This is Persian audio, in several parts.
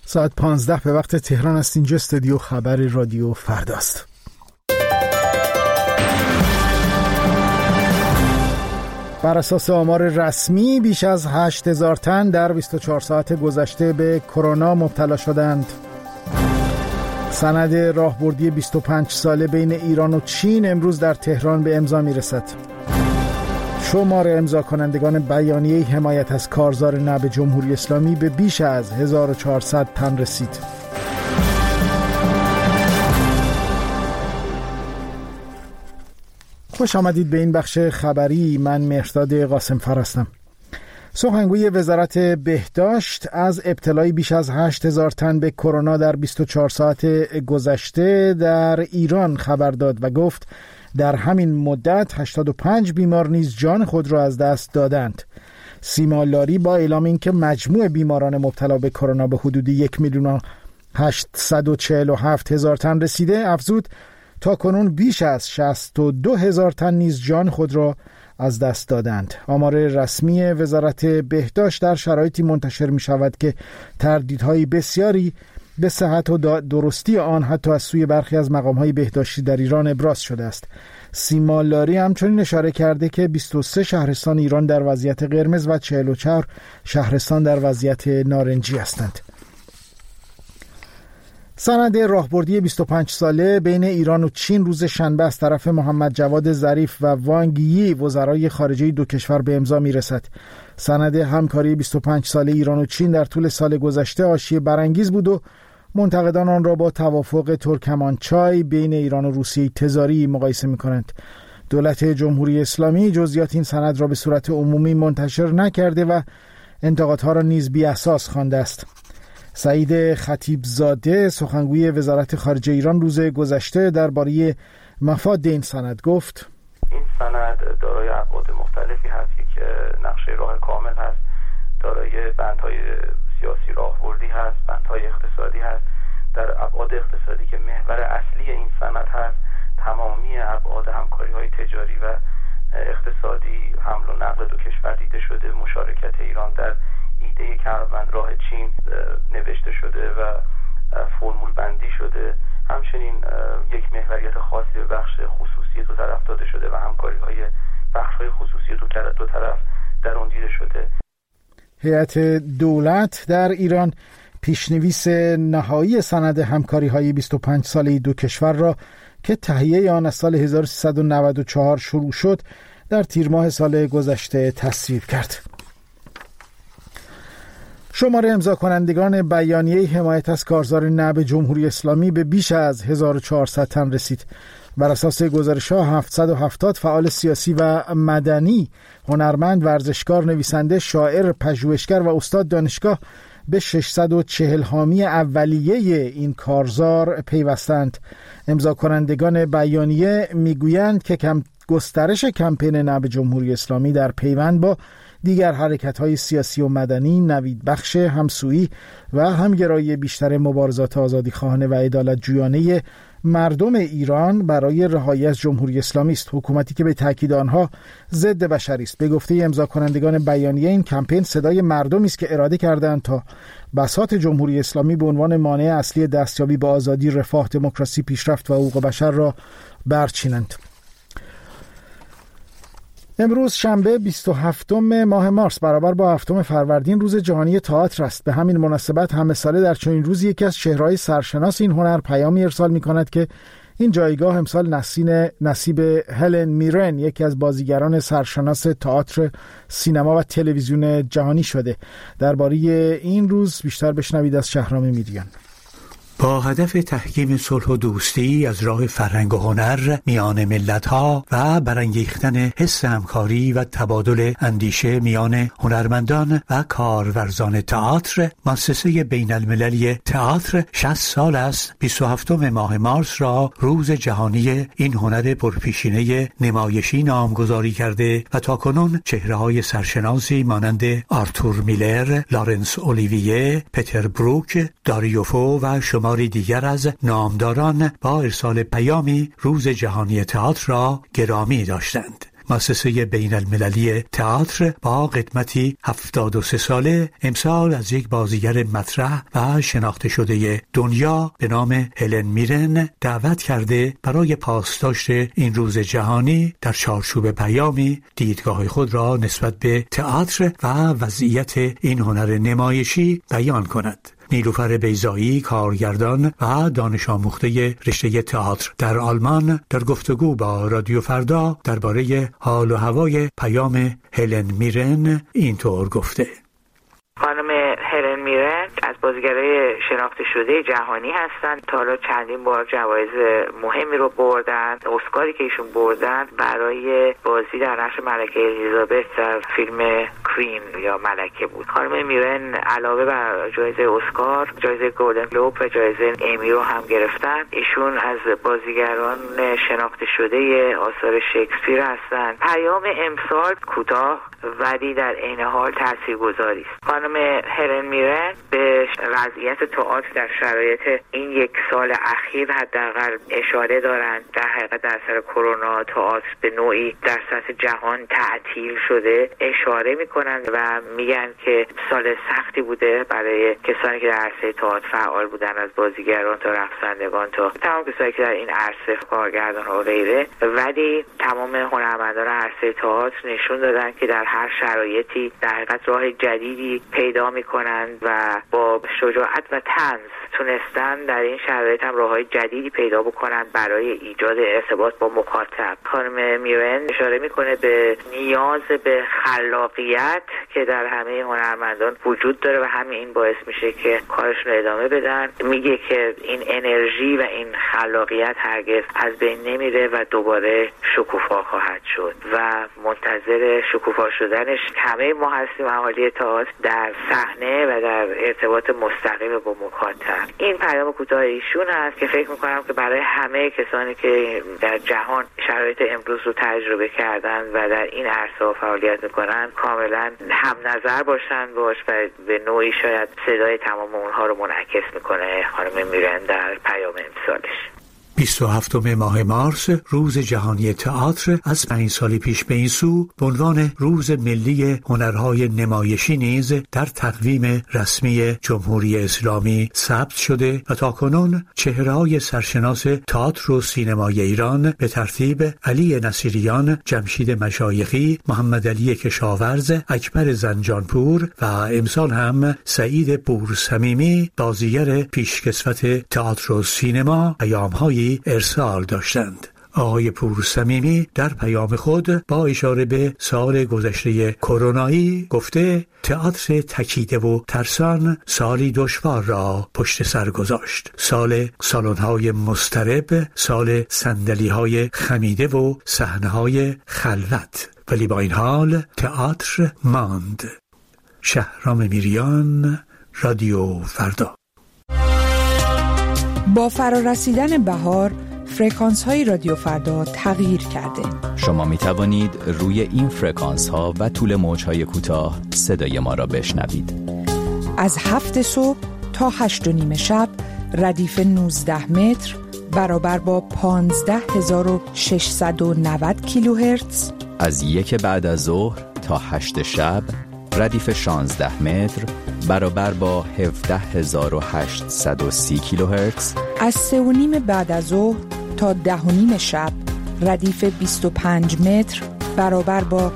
ساعت 15 به وقت تهران است. اینجا استودیو خبر رادیو فرداست. بر اساس آمار رسمی بیش از 8000 تن در 24 ساعت گذشته به کرونا مبتلا شدند. سند راهبردی 25 ساله بین ایران و چین امروز در تهران به امضا میرسد. شمار امضا کنندگان بیانیه حمایت از کارزار نب جمهوری اسلامی به بیش از 1400 تن رسید. خوش آمدید به این بخش خبری. من مهرداد قاسمفر هستم. سخنگوی وزارت بهداشت از ابتلای بیش از 8000 تن به کرونا در 24 ساعت گذشته در ایران خبر داد و گفت در همین مدت 85 بیمار نیز جان خود را از دست دادند. سیما لاری با اعلام اینکه مجموع بیماران مبتلا به کرونا به حدود 1,847,000 تن رسیده، افزود تا کنون بیش از 62,000 تن نیز جان خود را از دست دادند. آمار رسمی وزارت بهداشت در شرایطی منتشر می شود که تردیدهای بسیاری به صحت و درستی آن حتی از سوی برخی از مقامهای بهداشتی در ایران ابراز شده است. سیما لاری همچنین اشاره کرده که 23 شهرستان ایران در وضعیت قرمز و 44 شهرستان در وضعیت نارنجی هستند. سند راهبردی 25 ساله بین ایران و چین روز شنبه از طرف محمد جواد ظریف و وانگ یی وزرای خارجه دو کشور به امضا میرسد. سند همکاری 25 ساله ایران و چین در طول سال گذشته حاشیه برانگیز بود و منتقدان آن را با توافق ترکمانچای بین ایران و روسیه تزاری مقایسه می‌کنند. دولت جمهوری اسلامی جزئیات این سند را به صورت عمومی منتشر نکرده و انتقادها را نیز بی اساس خوانده است. سعید خطیبزاده سخنگوی وزارت خارجه ایران روز گذشته درباره مفاد این سند گفت: این سند دارای ابعاد مختلفی هست که نقشه راه کامل هست، دارای بندهای سیاسی راهبردی هست، بندهای اقتصادی هست. در ابعاد اقتصادی که محور اصلی این سند هست، تمامی ابعاد همکاری‌های تجاری و اقتصادی، حمل و نقل دو کشور دیده شده، مشارکت ایران در ایده کمربندراه چین نوشته شده و فرمول بندی شده. همچنین یک محوریت خاصی به بخش خصوصی دو طرف داده شده و همکاری‌های بخش‌های خصوصی دو طرف در اون دیده شده. هیئت دولت در ایران پیشنویس نهایی سند همکاری‌های 25 ساله دو کشور را که تهیه آن از سال 1394 شروع شد در تیر ماه سال گذشته تصویب کرد. شمار امضا کنندگان بیانیه حمایت از کارزار نب جمهوری اسلامی به بیش از 1400 تن رسید. بر اساس گزارش‌ها 770 فعال سیاسی و مدنی، هنرمند، ورزشکار، نویسنده، شاعر، پژوهشگر و استاد دانشگاه به 640 حامی اولیه این کارزار پیوستند. امضا کنندگان بیانیه میگویند که گسترش کمپین نب جمهوری اسلامی در پیوند با دیگر حرکت‌های سیاسی و مدنی، نویدبخش، همسویی و همگرایی بیشتر مبارزات آزادیخواهانه و عدالت جویانه مردم ایران برای رهایی از جمهوری اسلامی است. حکومتی که به تاکید آنها ضد بشری است. به گفته امضا کنندگان بیانیه، این کمپین صدای مردمی است که اراده کردند تا بساط جمهوری اسلامی به عنوان مانع اصلی دستیابی به آزادی، رفاه، دموکراسی، پیشرفت و حقوق بشر را برچینند. امروز شنبه 27 ماه مارس برابر با 7 فروردین روز جهانی تئاتر است. به همین مناسبت همه ساله در چنین روزی یکی از چهره‌های سرشناس این هنر پیامی ارسال می‌کند که این جایگاه امسال نصیب هلن میرن، یکی از بازیگران سرشناس تئاتر، سینما و تلویزیون جهانی شده. درباره این روز بیشتر بشنوید از شهرام میریان. با هدف تحکیم صلح و دوستی از راه فرهنگ و هنر میان ملت‌ها و برانگیختن حس همکاری و تبادل اندیشه میان هنرمندان و کارورزان تئاتر، مؤسسه بین المللی تئاتر 60 سال است 27 ماه مارس را روز جهانی این هنر پرپیشینه نمایشی نامگذاری کرده و تاکنون چهره‌های سرشناسی مانند آرتور میلر، لارنس اولیویه، پتر بروک، داریوفو و شماری دیگر از نامداران با ارسال پیامی روز جهانی تئاتر را گرامی داشتند. مؤسسه بین المللی تئاتر با قدمتی 73 ساله امسال از یک بازیگر مطرح و شناخته شده دنیا به نام هلن میرن دعوت کرده برای پاسداشت این روز جهانی در چارچوب پیامی دیدگاه خود را نسبت به تئاتر و وضعیت این هنر نمایشی بیان کند. نیلوفر بیضایی، کارگردان و دانش آموخته رشته تئاتر در آلمان، در گفتگو با رادیو فردا درباره حال و هوای پیام هلن میرن اینطور گفته: خانم هلن میرن از بازیگرای شناخته شده جهانی هستند. تا حالا چندین بار جوایز مهمی رو بردن. اسکاری که ایشون بردن برای بازی در نقش ملکه الیزابت در فیلم کوین یا ملکه بود. خانم میرن علاوه بر جایزه اسکار، جایزه گلدن گلوب و جایزه امی رو هم گرفتن. ایشون از بازیگران شناخته شده آثار شکسپیر هستند. پیام امسال کوتاه ولی در عین حال تاثیرگذاری است. خانم هلن میرن به وضعیت تئاتر در شرایط این یک سال اخیر حداقل اشاره دارند. در حقیقت در اثر کرونا تئاتر به نوعی در سطح جهان تعطیل شده. اشاره میکنند و میگن که سال سختی بوده برای کسانی که در عرصه تئاتر فعال بودن، از بازیگران تا رقصندگان تا تمام کسانی که در این عرصه کارگردان و غیره، ولی تمام هنرمندان عرصه تئاتر نشون دادن که در هر شرایطی در حقیقت راه جدیدی پیدا میکنند و با شجاعت و طنز تونستن در این شرایط هم راههای جدیدی پیدا بکنن برای ایجاد ارتباط با مخاطب. خانم میرن اشاره میکنه به نیاز به خلاقیت که در همه هنرمندان وجود داره و همین این باعث میشه که کارشون رو ادامه بدن. میگه که این انرژی و این خلاقیت هرگز از بین نمیره و دوباره شکوفا خواهد شد و منتظر شکوفا شدنش همه ما هستیم، اهالی تئاتر، در صحنه و در ارتباط مستقیم با مخاطب. این پیام کوتاه ایشون هست که فکر میکنم که برای همه کسانی که در جهان شرایط امروز رو تجربه کردن و در این عرصه فعالیت میکنن کاملا هم نظر باشن باش و به نوعی شاید صدای تمام اونها رو منعکس میکنه خانم میرن در پیام امسالش. 27 ماه مارس روز جهانی تئاتر از 5 سال پیش به این سو به عنوان روز ملی هنرهای نمایشی نیز در تقویم رسمی جمهوری اسلامی ثبت شده و تاکنون چهره‌های سرشناس تئاتر و سینمای ایران به ترتیب علی نصیریان، جمشید مشایخی، محمد علی کشاورز، اکبر زنجانپور و امسال هم سعید پورصمیمی بازیگر پیشکسوت تئاتر و سینما پیام‌های ارسال داشتند. آقای پورصمیمی در پیام خود با اشاره به سال گذشته کرونایی گفته تئاتر تکیده و ترسان سالی دشوار را پشت سر گذاشت. سال سالن‌های مضطرب، سال صندلی‌های خمیده و صحنه‌های خلوت، ولی با این حال تئاتر ماند. شهرام میریان، رادیو فردا. با فرارسیدن بهار فرکانس‌های رادیو فردا تغییر کرده. شما می توانید روی این فرکانس‌ها و طول موج‌های کوتاه صدای ما را بشنوید. از 7 صبح تا 8:30 شب ردیف 19 متر برابر با 15690 کیلوهرتز. از 1 بعد از ظهر تا 8 شب ردیف 16 متر برابر با 17830 کیلوهرتز. از 3:30 بعد از ظهر تا 10:30 شب ردیف 25 متر برابر با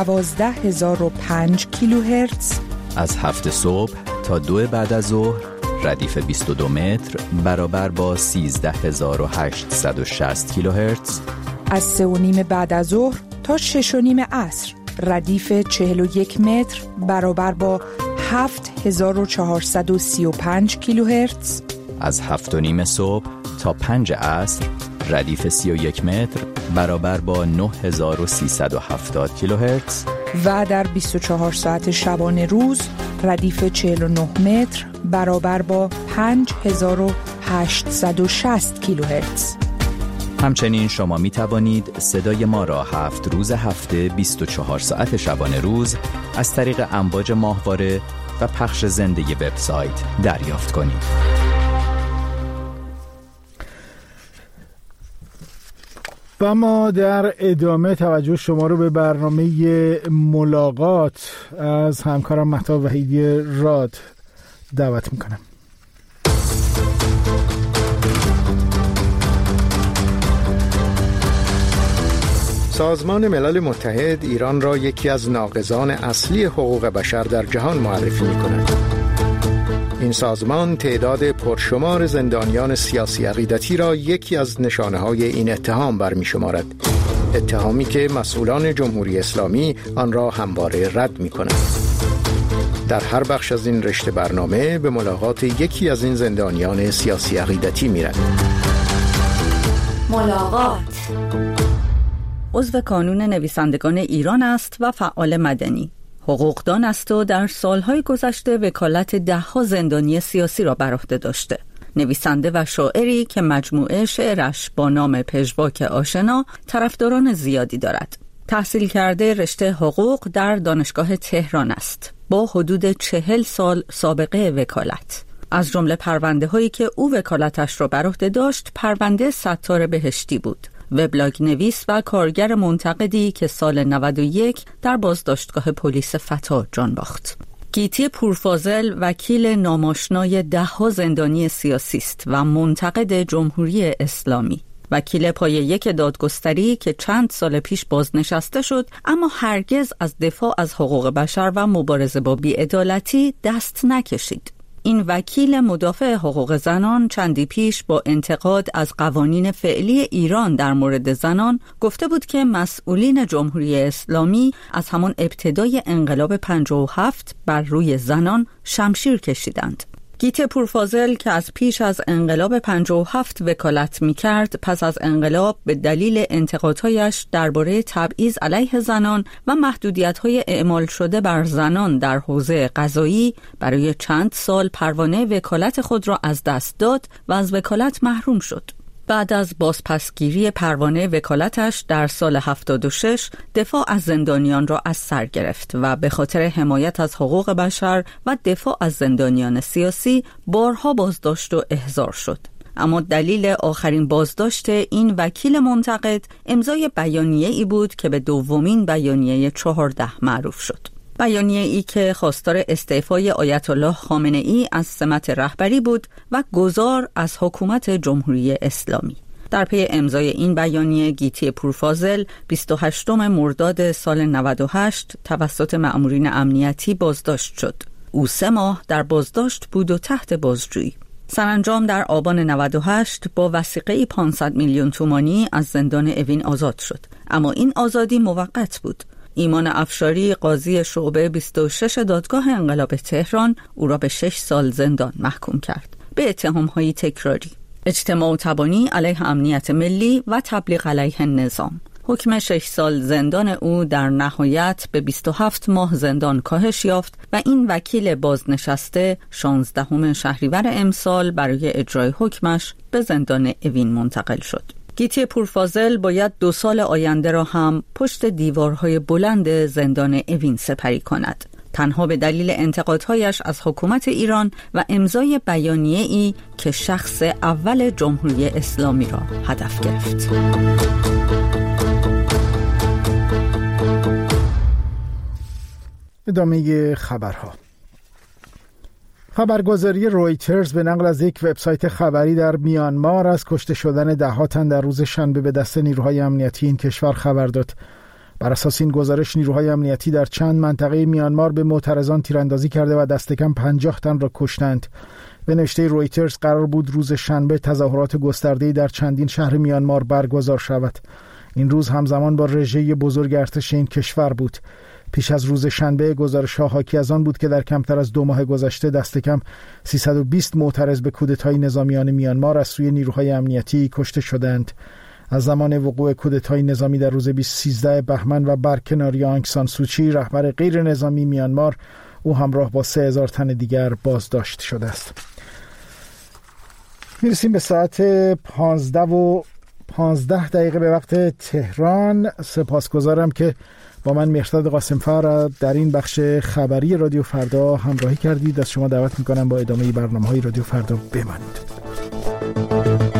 12005 کیلوهرتز. از 7 صبح تا 2 بعد از ظهر ردیف 22 متر برابر با 13860 کیلوهرتز. از 3:30 بعد از ظهر تا 6:30 عصر ردیف 41 متر برابر با 7435 کیلوهرتز. از 7:30 صبح تا 5 عصر ردیف 31 متر برابر با 9370 کیلوهرتز. و در 24 ساعت شبانه روز ردیف 49 متر برابر با 5860 کیلوهرتز. همچنین شما می توانید صدای ما را 7 روز هفته 24 ساعت شبانه روز از طریق امواج ماهواره و پخش زنده وبسایت دریافت کنید. و ما در ادامه توجه شما رو به برنامه ملاقات از همکارم مهتاب وحیدی راد دعوت میکنم. سازمان ملل متحد ایران را یکی از ناقضان اصلی حقوق بشر در جهان معرفی می‌کند. این سازمان تعداد پرشمار زندانیان سیاسی عقیدتی را یکی از نشانه‌های این اتهام برمی‌شمارد. اتهامی که مسئولان جمهوری اسلامی آن را همواره رد می‌کنند. در هر بخش از این رشته برنامه به ملاقات یکی از این زندانیان سیاسی عقیدتی می‌رویم. ملاقات عضو کانون نویسندگان ایران است و فعال مدنی. حقوقدان است و در سالهای گذشته وکالت ده‌ها زندانی سیاسی را بر عهده داشته. نویسنده و شاعری که مجموعه شعرش با نام پژواک آشنا طرفداران زیادی دارد. تحصیل کرده رشته حقوق در دانشگاه تهران است با حدود 40 سال سابقه وکالت. از جمله پرونده هایی که او وکالتش را بر عهده داشت پرونده ستار بهشتی بود، وبلاگ نویس و کارگر منتقدی که سال 91 در بازداشتگاه پلیس فتا جان باخت. گیتی پورفاضل وکیل ناماشنای ده‌ها زندانی سیاسی است و منتقد جمهوری اسلامی. وکیل پایه یک دادگستری که چند سال پیش بازنشسته شد اما هرگز از دفاع از حقوق بشر و مبارزه با بی‌عدالتی دست نکشید. این وکیل مدافع حقوق زنان چندی پیش با انتقاد از قوانین فعلی ایران در مورد زنان گفته بود که مسئولین جمهوری اسلامی از همان ابتدای انقلاب 57 بر روی زنان شمشیر کشیدند. گیتی پورفاضل که از پیش از انقلاب 57 وکالت می‌کرد، پس از انقلاب به دلیل انتقادهایش درباره تبعیض علیه زنان و محدودیت‌های اعمال شده بر زنان در حوزه قضایی برای چند سال پروانه وکالت خود را از دست داد و از وکالت محروم شد. بعد از بازپسگیری پروانه وکالتش در سال 76 دفاع از زندانیان را از سر گرفت و به خاطر حمایت از حقوق بشر و دفاع از زندانیان سیاسی بارها بازداشت و احضار شد. اما دلیل آخرین بازداشت این وکیل منتقد امضای بیانیه‌ای بود که به دومین بیانیه 14 معروف شد. بیانیه‌ای که خواستار استعفای آیت الله خامنه‌ای از سمت رهبری بود و گذار از حکومت جمهوری اسلامی. در پی امضای این بیانیه گیتی پورفاضل 28 مرداد سال 98 توسط مأمورین امنیتی بازداشت شد. او 3 ماه در بازداشت بود و تحت بازجویی. سرانجام در آبان 98 با وثیقه 500 میلیون تومانی از زندان اوین آزاد شد، اما این آزادی موقت بود. ایمان افشاری قاضی شعبه 26 دادگاه انقلاب تهران او را به 6 سال زندان محکوم کرد به اتهام‌های تکراری: اجتماع و تبانی علیه امنیت ملی و تبلیغ علیه نظام. حکم 6 سال زندان او در نهایت به 27 ماه زندان کاهش یافت و این وکیل بازنشسته 16 شهریور امسال برای اجرای حکمش به زندان اوین منتقل شد. گیتی پورفاضل باید 2 سال آینده را هم پشت دیوارهای بلند زندان اوین سپری کند، تنها به دلیل انتقادهایش از حکومت ایران و امضای بیانیه‌ای که شخص اول جمهوری اسلامی را هدف گرفت. ادامه خبرها. خبرگزاری رویترز به نقل از یک وبسایت خبری در میانمار از کشته شدن 10 تن در روز شنبه به دست نیروهای امنیتی این کشور خبر داد. بر اساس این گزارش نیروهای امنیتی در چند منطقه میانمار به معترضان تیراندازی کرده و دست کم 50 تن را کشتند. به نوشته رویترز قرار بود روز شنبه تظاهرات گسترده‌ای در چندین شهر میانمار برگزار شود. این روز همزمان با رژه بزرگ ارتش این کشور بود. پیش از روز شنبه گزارش‌ها حاکی از آن بود که در کمتر از 2 ماه گذشته دست کم 320 معترض به کودتای نظامیان میانمار از سوی نیروهای امنیتی کشته شدند. از زمان وقوع کودتای نظامی در روز 13 بهمن و برکناری آنگ سان سوچی رهبر غیر نظامی میانمار، او همراه با 3000 تن دیگر بازداشت شده است. میرسیم به ساعت 15:15 به وقت تهران. سپاسگزارم که با من مهرداد قاسمفر در این بخش خبری رادیو فردا همراهی کردید. از شما دعوت میکنم با ادامه برنامه‌های رادیو فردا بمانید.